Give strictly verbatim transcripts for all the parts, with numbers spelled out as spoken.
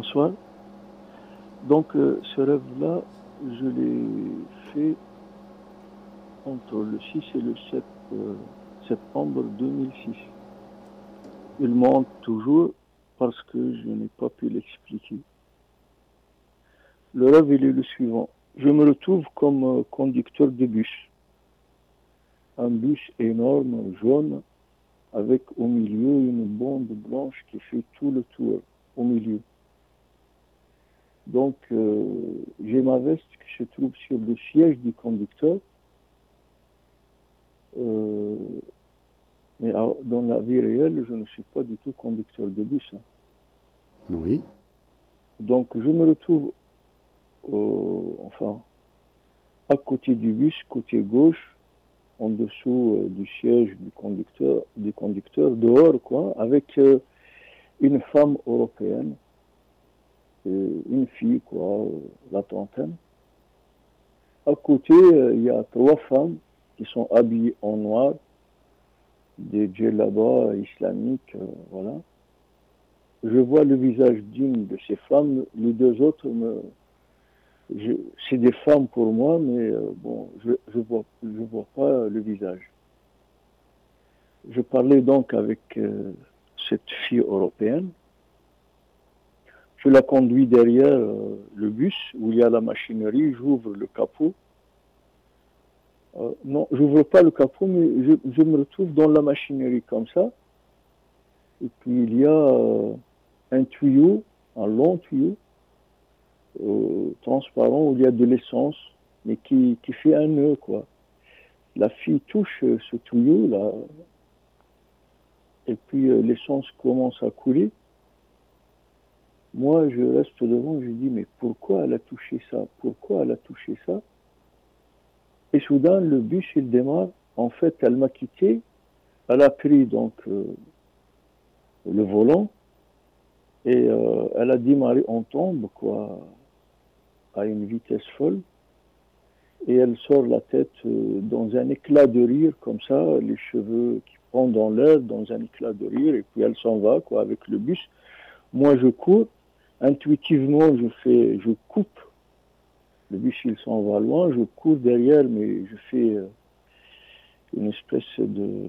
Bonsoir. Donc, euh, ce rêve-là, je l'ai fait entre le six et le sept euh, septembre deux mille six. Il monte toujours parce que je n'ai pas pu l'expliquer. Le rêve, il est le suivant. Je me retrouve comme euh, conducteur de bus. Un bus énorme, jaune, avec au milieu une bande blanche qui fait tout le tour, au milieu. Donc, euh, j'ai ma veste qui se trouve sur le siège du conducteur. Euh, mais à- dans la vie réelle, je ne suis pas du tout conducteur de bus, hein. Oui. Donc, je me retrouve, euh, enfin, à côté du bus, côté gauche, en dessous euh, du siège du conducteur, du conducteur, dehors, quoi, avec euh, une femme européenne, euh, une fille, quoi, euh, la trentaine. À côté, euh, il y a trois femmes qui sont habillées en noir, des djellabas islamiques, euh, voilà. Je vois le visage d'une de ces femmes, les deux autres, me, je- c'est des femmes pour moi, mais euh, bon, je je vois, je vois pas le visage. Je parlais donc avec euh, cette fille européenne. Je la conduis derrière euh, le bus où il y a la machinerie. J'ouvre le capot. Euh, non, j'ouvre pas le capot, mais je, je me retrouve dans la machinerie comme ça. Et puis il y a euh, un tuyau, un long tuyau euh, transparent où il y a de l'essence, mais qui, qui fait un nœud, quoi. La fille touche euh, ce tuyau là, et puis euh, l'essence commence à couler. Moi, je reste devant, je dis, mais pourquoi elle a touché ça? Pourquoi elle a touché ça? Et soudain, le bus, il démarre. En fait, elle m'a quitté. Elle a pris donc euh, le volant et euh, elle a démarré en tombe, quoi, à une vitesse folle. Et elle sort la tête euh, dans un éclat de rire, comme ça, les cheveux qui prennent dans l'air, dans un éclat de rire, et puis elle s'en va, quoi, avec le bus. Moi, je cours. Intuitivement, je fais, je coupe. Le bus, il s'en va loin. Je cours derrière, mais je fais euh, une espèce de...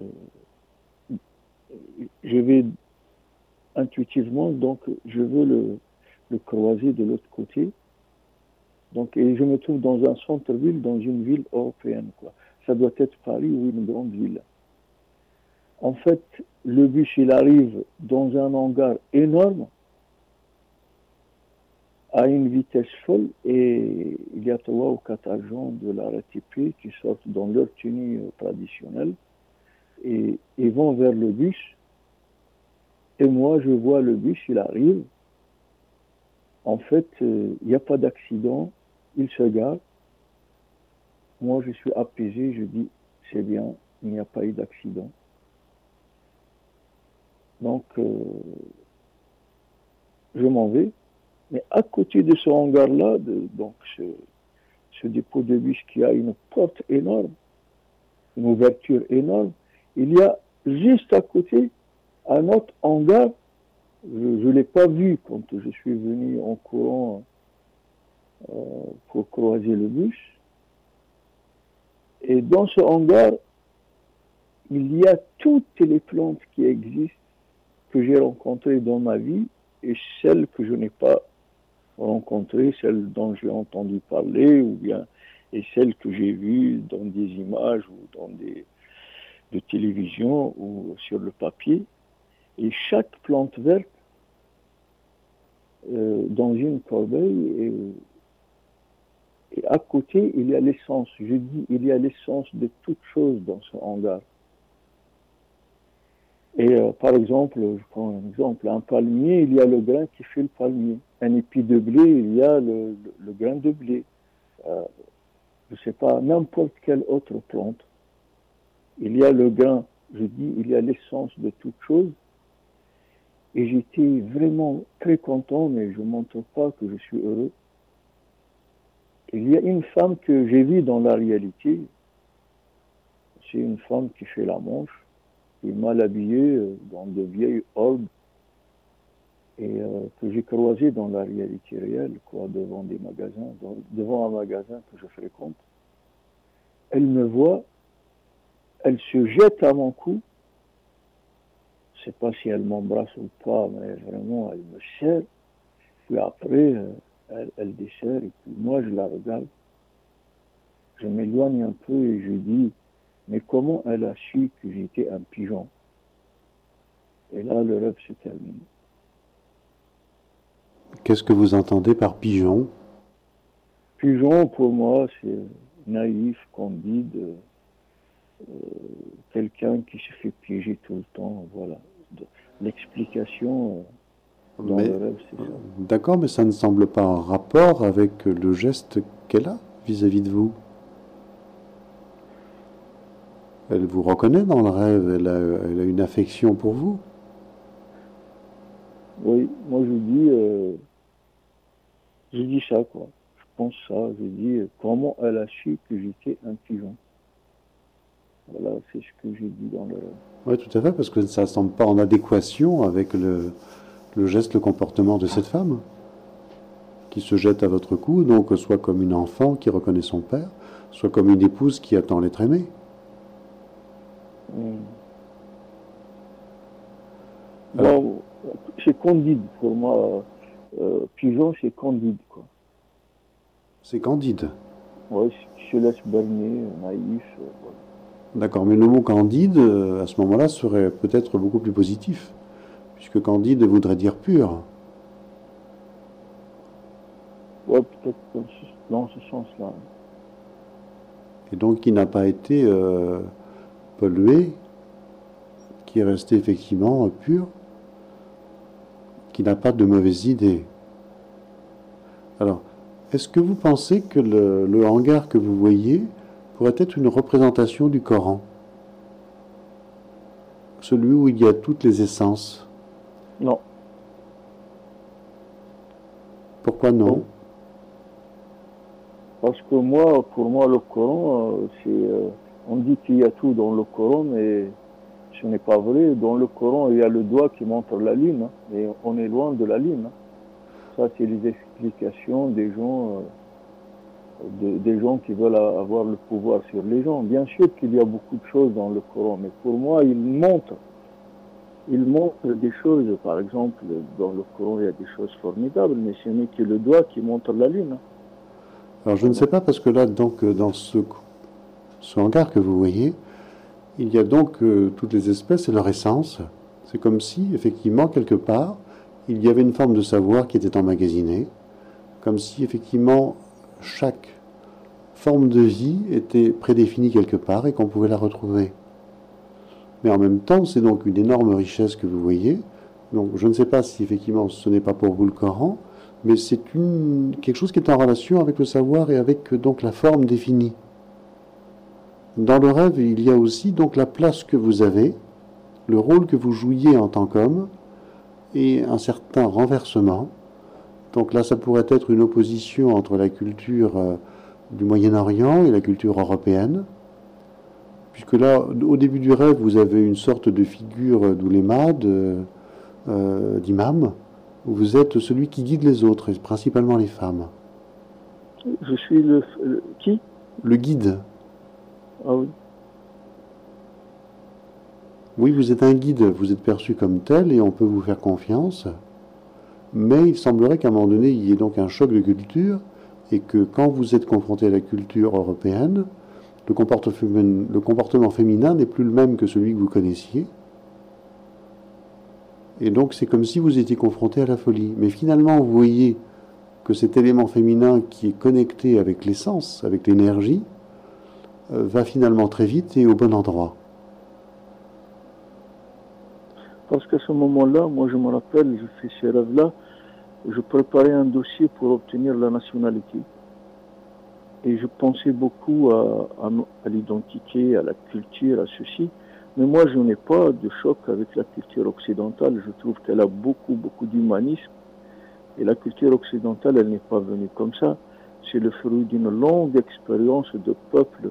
Je vais intuitivement, donc je veux le, le croiser de l'autre côté. Donc, et je me trouve dans un centre-ville, dans une ville européenne, quoi. Ça doit être Paris ou une grande ville. En fait, le bus, il arrive dans un hangar énorme, à une vitesse folle, et il y a trois ou quatre agents de la R T P qui sortent dans leur tenue traditionnelle et ils vont vers le bus. Et moi, je vois le bus, il arrive. En fait, euh, il n'y a pas d'accident. Il se gare. Moi, je suis apaisé. Je dis, c'est bien, il n'y a pas eu d'accident. Donc, euh, je m'en vais. Mais à côté de ce hangar-là, de, donc ce, ce dépôt de bus qui a une porte énorme, une ouverture énorme, il y a juste à côté un autre hangar. Je ne l'ai pas vu quand je suis venu en courant euh, pour croiser le bus. Et dans ce hangar, il y a toutes les plantes qui existent, que j'ai rencontrées dans ma vie, et celles que je n'ai pas rencontrées, celles dont j'ai entendu parler, ou bien et celles que j'ai vues dans des images ou dans des de télévision ou sur le papier. Et chaque plante verte euh, dans une corbeille, et, et à côté, il y a l'essence. Je dis, il y a l'essence de toutes choses dans ce hangar. Et euh, par exemple, je prends un exemple, un palmier, il y a le grain qui fait le palmier. Un épi de blé, il y a le, le, le grain de blé. Euh, je ne sais pas, n'importe quelle autre plante. Il y a le grain, je dis, il y a l'essence de toute chose. Et j'étais vraiment très content, mais je ne montre pas que je suis heureux. Il y a une femme que j'ai vue dans la réalité. C'est une femme qui fait la manche, qui est mal habillée dans de vieilles orbes. et euh, que j'ai croisée dans la réalité réelle, quoi, devant des magasins, dans- devant un magasin que je fréquente. Elle me voit, elle se jette à mon cou. Je sais pas si elle m'embrasse ou pas, mais vraiment, elle me serre. Puis après, euh, elle, elle desserre, et puis moi, je la regarde. Je m'éloigne un peu et je dis, mais comment elle a su que j'étais un pigeon? Et là, le rêve se termine. Qu'est-ce que vous entendez par pigeon? Pigeon, pour moi, c'est naïf, candide, euh, quelqu'un qui se fait piéger tout le temps. Voilà. L'explication euh, dans Mais le rêve, c'est ça. d'accord, mais ça ne semble pas en rapport avec le geste qu'elle a vis-à-vis de vous. Elle vous reconnaît dans le rêve, elle a, elle a une affection pour vous. Oui, moi je dis, euh, je dis ça, quoi. Je pense ça, je dis, euh, comment elle a su que j'étais un pigeon? Voilà, c'est ce que j'ai dit dans le rêve. Oui, tout à fait, parce que ça ne semble pas en adéquation avec le, le geste, le comportement de cette femme qui se jette à votre cou, donc soit comme une enfant qui reconnaît son père, soit comme une épouse qui attend l'être aimé. Hum. Alors, Bon, c'est candide pour moi. Euh, pigeon, c'est candide, quoi. c'est candide. Ouais, qui se laisse berner, naïf, euh, voilà. D'accord, mais le mot candide, euh, à ce moment-là, serait peut-être beaucoup plus positif, puisque candide voudrait dire pur. Ouais, peut-être dans ce, dans ce sens-là. Et donc qui n'a pas été euh, pollué, qui est resté effectivement euh, pur, qui n'a pas de mauvaises idées. Alors, est-ce que vous pensez que le, le hangar que vous voyez pourrait être une représentation du Coran? Celui où il y a toutes les essences. Non. Pourquoi non? Bon, parce que moi, pour moi, le Coran, euh, c'est, euh, on dit qu'il y a tout dans le Coran, mais ce n'est pas vrai. Dans le Coran, il y a le doigt qui montre la lune, hein, mais on est loin de la lune, hein. Ça, c'est les explications des gens, euh, de- des gens qui veulent avoir le pouvoir sur les gens. Bien sûr qu'il y a beaucoup de choses dans le Coran, mais pour moi, il montre, il montre des choses. Par exemple, dans le Coran, il y a des choses formidables, mais ce n'est que le doigt qui montre la lune, hein. Alors je ne Voilà. sais pas parce que là, donc, euh, dans ce, ce hangar que vous voyez, il y a donc euh, toutes les espèces et leur essence. C'est comme si, effectivement, quelque part, il y avait une forme de savoir qui était emmagasinée, comme si, effectivement, chaque forme de vie était prédéfinie quelque part et qu'on pouvait la retrouver. Mais en même temps, c'est donc une énorme richesse que vous voyez. Donc je ne sais pas si effectivement ce n'est pas pour vous le Coran, mais c'est une, quelque chose qui est en relation avec le savoir et avec donc la forme définie. Dans le rêve, il y a aussi donc la place que vous avez, le rôle que vous jouiez en tant qu'homme et un certain renversement. Donc là, ça pourrait être une opposition entre la culture euh, du Moyen-Orient et la culture européenne. Puisque là, au début du rêve, vous avez une sorte de figure d'ouléma, de, euh, d'imam, où vous êtes celui qui guide les autres, et principalement les femmes. Je suis le, le- qui? Le guide. Ah oui. Oui, vous êtes un guide, vous êtes perçu comme tel et on peut vous faire confiance, mais il semblerait qu'à un moment donné, il y ait donc un choc de culture et que quand vous êtes confronté à la culture européenne, le comportement féminin, le comportement féminin n'est plus le même que celui que vous connaissiez. Et donc c'est comme si vous étiez confronté à la folie. Mais finalement, vous voyez que cet élément féminin qui est connecté avec l'essence, avec l'énergie, euh, va finalement très vite et au bon endroit. Parce qu'à ce moment-là, moi je me rappelle, je fais ces rêves-là, je préparais un dossier pour obtenir la nationalité. Et je pensais beaucoup à, à, à l'identité, à la culture, à ceci. Mais moi, je n'ai pas de choc avec la culture occidentale. Je trouve qu'elle a beaucoup, beaucoup d'humanisme. Et la culture occidentale, elle n'est pas venue comme ça. C'est le fruit d'une longue expérience de peuples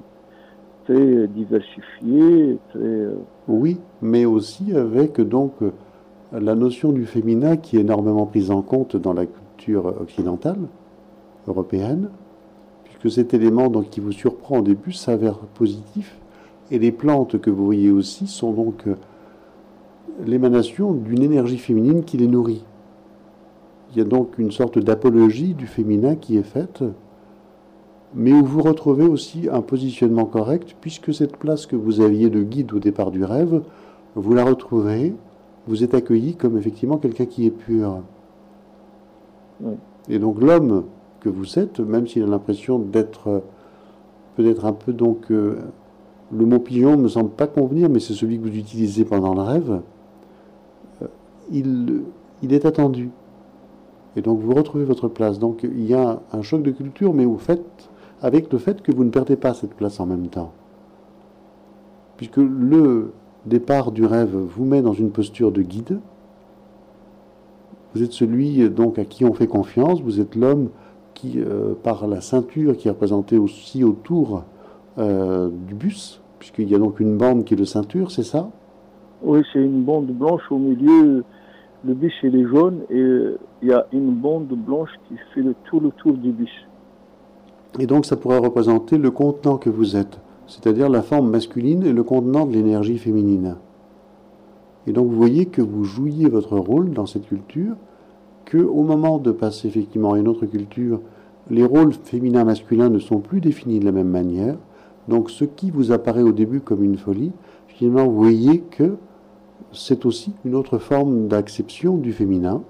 très diversifiés, très... Oui, mais aussi avec donc la notion du féminin qui est énormément prise en compte dans la culture occidentale, européenne, puisque cet élément donc, qui vous surprend au début s'avère positif, et les plantes que vous voyez aussi sont donc l'émanation d'une énergie féminine qui les nourrit. Il y a donc une sorte d'apologie du féminin qui est faite, mais où vous retrouvez aussi un positionnement correct, puisque cette place que vous aviez de guide au départ du rêve, vous la retrouvez, vous êtes accueilli comme effectivement quelqu'un qui est pur. Oui. Et donc l'homme que vous êtes, même s'il a l'impression d'être peut-être un peu donc... Euh, le mot pigeon ne me semble pas convenir, mais c'est celui que vous utilisez pendant le rêve, euh, il, il est attendu. Et donc vous retrouvez votre place. Donc il y a un choc de culture, mais au fait, avec le fait que vous ne perdez pas cette place en même temps. Puisque le départ du rêve vous met dans une posture de guide. Vous êtes celui donc à qui on fait confiance. Vous êtes l'homme qui, euh, par la ceinture qui est représentée aussi autour euh, du bus, puisqu'il y a donc une bande qui est de ceinture, c'est ça? Oui, c'est une bande blanche au milieu. Le bus il est jaune et il y a une bande blanche qui fait le, tout le tour du bus. Et donc ça pourrait représenter le contenant que vous êtes, c'est-à-dire la forme masculine et le contenant de l'énergie féminine. Et donc vous voyez que vous jouiez votre rôle dans cette culture, qu'au moment de passer effectivement à une autre culture, les rôles féminins-masculins ne sont plus définis de la même manière. Donc ce qui vous apparaît au début comme une folie, finalement vous voyez que c'est aussi une autre forme d'acception du féminin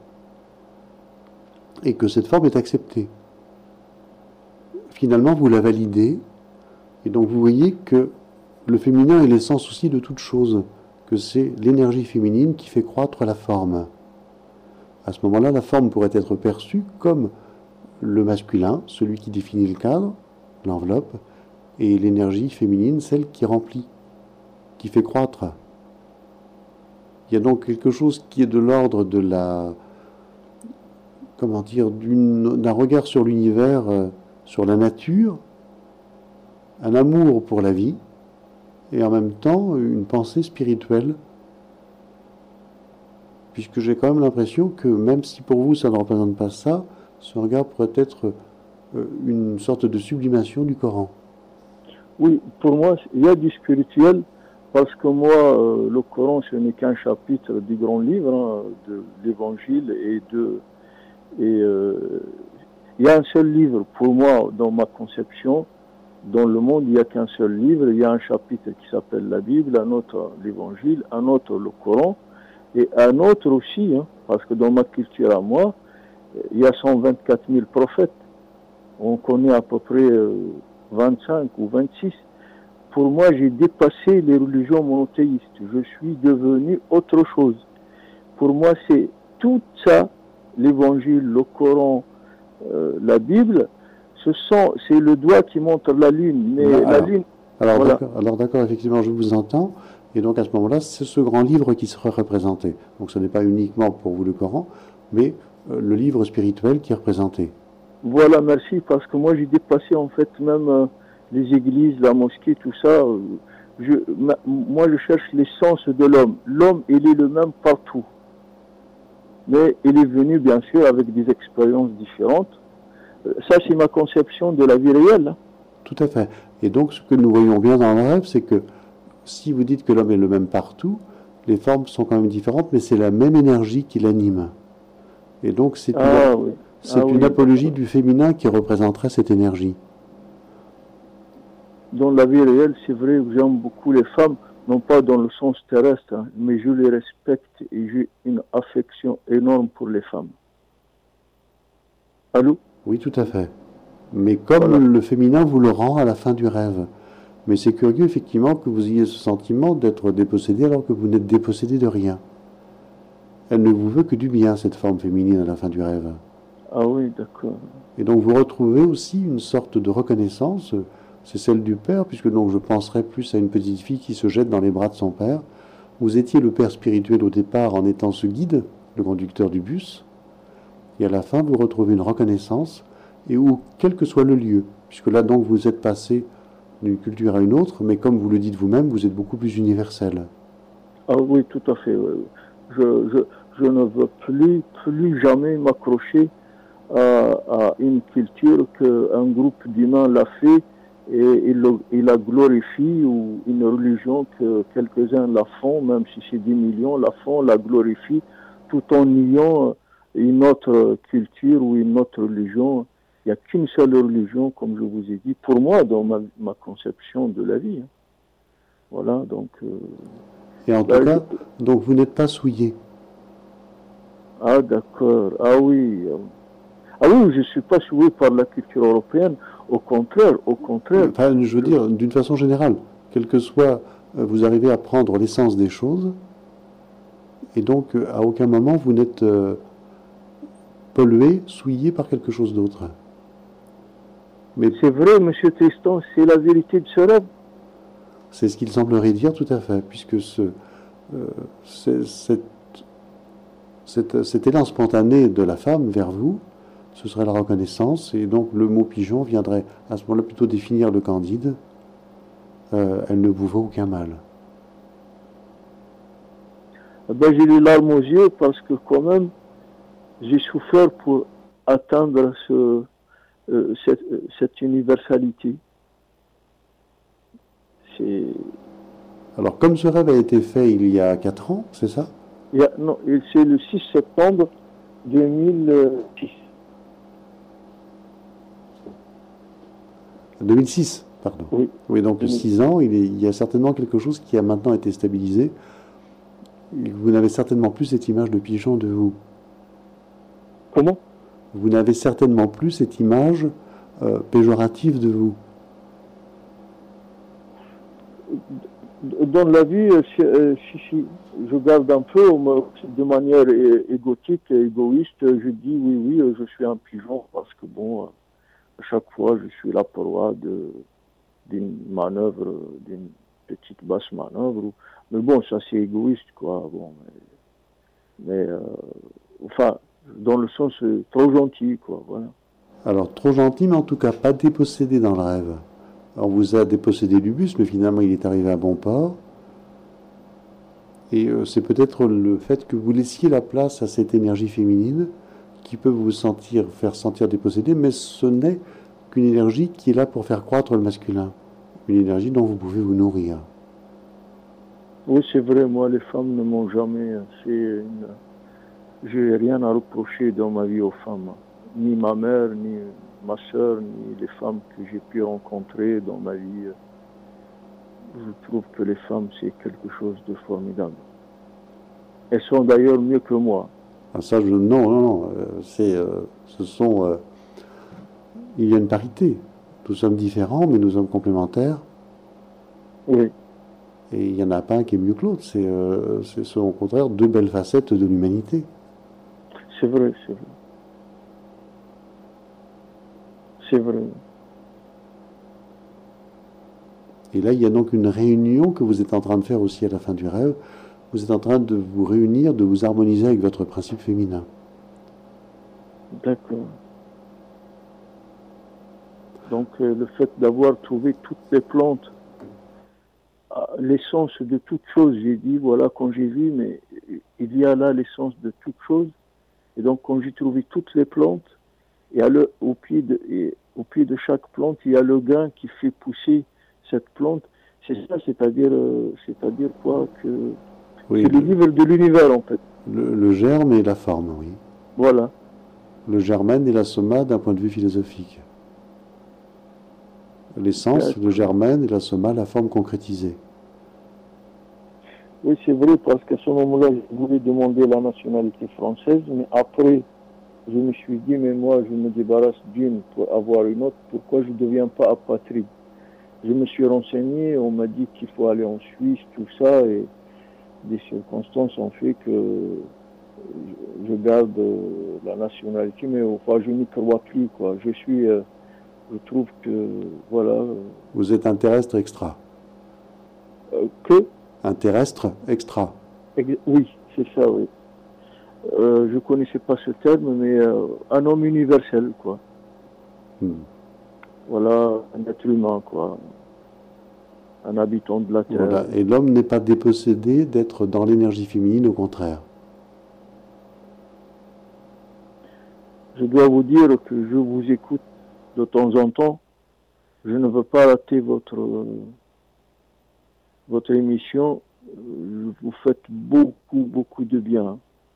et que cette forme est acceptée. Finalement vous la validez et donc vous voyez que le féminin est l'essence aussi de toute chose, que c'est l'énergie féminine qui fait croître la forme. À ce moment-là, la forme pourrait être perçue comme le masculin, celui qui définit le cadre, l'enveloppe, et l'énergie féminine, celle qui remplit, qui fait croître. Il y a donc quelque chose qui est de l'ordre de la, comment dire, d'un regard sur l'univers, euh, sur la nature, un amour pour la vie, et en même temps une pensée spirituelle. Puisque j'ai quand même l'impression que même si pour vous ça ne représente pas ça, ce regard pourrait être euh, une sorte de sublimation du Coran. Oui, pour moi, il y a du spirituel, parce que moi, euh, le Coran, ce n'est qu'un chapitre du grand livre, hein, de l'Évangile, et de... Et, euh, il y a un seul livre, pour moi, dans ma conception. Dans le monde, il n'y a qu'un seul livre. Il y a un chapitre qui s'appelle la Bible, un autre l'Évangile, un autre le Coran, et un autre aussi, hein, parce que dans ma culture à moi, il y a cent vingt-quatre mille prophètes. On connaît à peu près... Euh, vingt-cinq ou vingt-six. Pour moi, j'ai dépassé les religions monothéistes. Je suis devenu autre chose. Pour moi, c'est tout ça, l'Évangile, le Coran, euh, la Bible, ce sont, c'est le doigt qui montre la lune. Mais alors, la lune. Alors voilà. d'accord, alors d'accord, effectivement, je vous entends. Et donc à ce moment-là, c'est ce grand livre qui sera représenté. Donc ce n'est pas uniquement pour vous le Coran, mais euh, le livre spirituel qui est représenté. Voilà, merci, parce que moi j'ai dépassé en fait même euh, les églises, la mosquée, tout ça. Euh, je, ma, moi je cherche l'essence de l'homme. L'homme, il est le même partout. Mais il est venu bien sûr avec des expériences différentes. Euh, ça c'est ma conception de la vie réelle. Hein. Tout à fait. Et donc ce que nous voyons bien dans le rêve, c'est que si vous dites que l'homme est le même partout, les formes sont quand même différentes, mais c'est la même énergie qui l'anime. Et donc c'est ah, une... oui. C'est ah, une oui. apologie du féminin qui représenterait cette énergie. Dans la vie réelle, c'est vrai que j'aime beaucoup les femmes, non pas dans le sens terrestre, hein, mais je les respecte et j'ai une affection énorme pour les femmes. Allô? Oui, tout à fait. Mais comme voilà. le féminin vous le rend à la fin du rêve. Mais c'est curieux, effectivement, que vous ayez ce sentiment d'être dépossédé alors que vous n'êtes dépossédé de rien. Elle ne vous veut que du bien, cette forme féminine à la fin du rêve. Ah oui, d'accord. Et donc vous retrouvez aussi une sorte de reconnaissance, c'est celle du père, puisque donc je penserais plus à une petite fille qui se jette dans les bras de son père. Vous étiez le père spirituel au départ en étant ce guide, le conducteur du bus, et à la fin vous retrouvez une reconnaissance, et où, quel que soit le lieu, puisque là donc vous êtes passé d'une culture à une autre, mais comme vous le dites vous-même, vous êtes beaucoup plus universel. Ah oui, tout à fait. Je, je, je ne veux plus, plus jamais m'accrocher à, à une culture qu'un groupe d'humains l'a fait et il, le- il la glorifie, ou une religion que quelques-uns la font, même si c'est des millions, la font, la glorifient, tout en niant une autre culture ou une autre religion. Il n'y a qu'une seule religion, comme je vous ai dit, pour moi, dans ma, ma conception de la vie. Hein. Voilà, donc... euh, Et en tout là, je- cas, donc vous n'êtes pas souillé. Ah, d'accord. Ah oui. euh, Ah oui, je ne suis pas souillé par la culture européenne. Au contraire, au contraire. Enfin, je veux Je- dire, d'une façon générale, quel que soit, euh, vous arrivez à prendre l'essence des choses, et donc euh, à aucun moment vous n'êtes euh, pollué, souillé par quelque chose d'autre. Mais C'est vrai, monsieur Tristan, c'est la vérité de ce rêve. c'est ce qu'il semblerait dire tout à fait, puisque ce, euh, c'est- cette- cette- cet élan spontané de la femme vers vous, ce serait la reconnaissance, et donc le mot pigeon viendrait à ce moment-là plutôt définir le Candide. Euh, elle ne vous vaut aucun mal. Eh ben, j'ai les larmes aux yeux parce que quand même, j'ai souffert pour atteindre ce, euh, cette, euh, cette universalité. C'est, Alors, comme ce rêve a été fait il y a quatre ans, c'est ça? il y a- non, et c'est le six septembre deux mille six. deux mille six, pardon. Oui. Oui, donc deux mille. six ans, il, est- il y a certainement quelque chose qui a maintenant été stabilisé. Vous n'avez certainement plus cette image de pigeon de vous. Comment? Vous n'avez certainement plus cette image euh, péjorative de vous. Dans la vie, euh, si, euh, si, si, je garde un peu, mais de manière é- égotique et égoïste, je dis oui, oui, euh, je suis un pigeon parce que bon, euh, à chaque fois, je suis la proie de, d'une manœuvre, euh, d'une petite basse manœuvre. ou- Mais bon, ça c'est égoïste, quoi. Bon, mais, mais, euh, enfin, dans le sens euh, trop gentil, quoi. Voilà. Alors, trop gentil, mais en tout cas pas dépossédé dans le rêve. On vous a dépossédé du bus, mais finalement il est arrivé à bon port. Et euh, c'est peut-être le fait que vous laissiez la place à cette énergie féminine qui peut vous sentir, faire sentir dépossédé, mais ce n'est qu'une énergie qui est là pour faire croître le masculin. Une énergie dont vous pouvez vous nourrir. Oui, c'est vrai, moi, les femmes ne m'ont jamais. C'est une... J'ai rien à reprocher dans ma vie aux femmes. Ni ma mère, ni ma soeur, ni les femmes que j'ai pu rencontrer dans ma vie. Je trouve que les femmes, c'est quelque chose de formidable. Elles sont d'ailleurs mieux que moi. Ah, ça, je, non, non, non. euh, c'est, euh, ce sont, euh, il y a une parité. Nous sommes différents, mais nous sommes complémentaires. Oui, Et il n'y en a pas un qui est mieux que l'autre. C'est, euh, ce sont au contraire deux belles facettes de l'humanité. c'est vrai, c'est vrai. C'est vrai. Et là, il y a donc une réunion que vous êtes en train de faire aussi à la fin du rêve. Vous êtes en train de vous réunir, de vous harmoniser avec votre principe féminin. D'accord. Donc, euh, le fait d'avoir trouvé toutes les plantes, ah, l'essence de toute chose, j'ai dit, voilà, quand j'ai vu, mais il y a là l'essence de toute chose. Et donc, quand j'ai trouvé toutes les plantes, et à le, au, pied de, et au pied de chaque plante, il y a le grain qui fait pousser cette plante. C'est ça, c'est-à-dire, euh, c'est-à-dire quoi que Oui, c'est le le, livre de l'univers, en fait. le- le germe et la forme, oui. Voilà. Le germen et la soma d'un point de vue philosophique. L'essence, le germen et la soma, la forme concrétisée. Oui, c'est vrai, parce qu'à ce moment-là, je voulais demander la nationalité française, mais après, je me suis dit, mais moi, je me débarrasse d'une pour avoir une autre, pourquoi je ne deviens pas apatride? Je me suis renseigné, on m'a dit qu'il faut aller en Suisse, tout ça, et des circonstances ont fait que je, je garde euh, la nationalité, mais enfin, je n'y crois plus, quoi. Je suis, euh, je trouve que, voilà, euh, Vous êtes un terrestre extra. euh, que, Un terrestre extra. ex- oui, c'est ça, oui. Euh, je connaissais pas ce terme, mais euh, un homme universel, quoi. Hmm. Voilà, un être humain, quoi. Un habitant de la Terre. Voilà. Et l'homme n'est pas dépossédé d'être dans l'énergie féminine, au contraire. je dois vous dire que je vous écoute de temps en temps. Je ne veux pas rater votre, votre émission. Vous faites beaucoup, beaucoup de bien.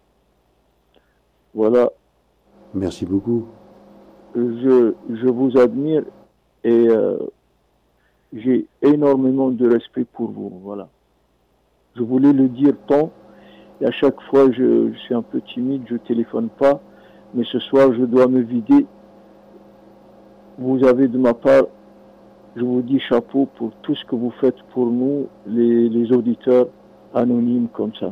Voilà. Merci beaucoup. Je, je vous admire et euh, j'ai énormément de respect pour vous. Voilà. Je voulais le dire tant. Et à chaque fois, je, je suis un peu timide, je ne téléphone pas. Mais ce soir, je dois me vider. Vous avez de ma part, je vous dis chapeau pour tout ce que vous faites pour nous, les, les auditeurs anonymes comme ça.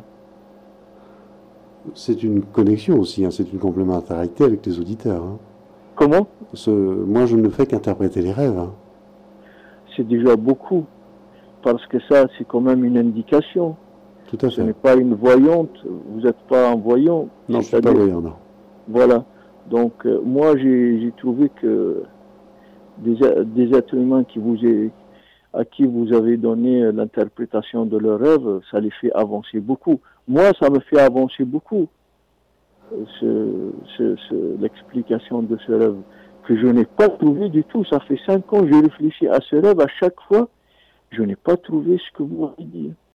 C'est une connexion aussi, hein, c'est une complémentarité avec les auditeurs. Hein. Comment? Ce, moi, je ne fais qu'interpréter les rêves. Hein. C'est déjà beaucoup, parce que ça, c'est quand même une indication. Tout à fait. Ce n'est pas une voyante, vous n'êtes pas un voyant. Non, je ne suis pas voyant, non. Voilà. Donc, euh, moi, j'ai trouvé que des, des êtres humains qui vous est, à qui vous avez donné l'interprétation de leurs rêves, ça les fait avancer beaucoup. Moi, ça me fait avancer beaucoup, ce, ce, ce, l'explication de ce rêve, que je n'ai pas trouvé du tout. Ça fait cinq ans que je réfléchis à ce rêve. À chaque fois, je n'ai pas trouvé ce que vous m'avez dit.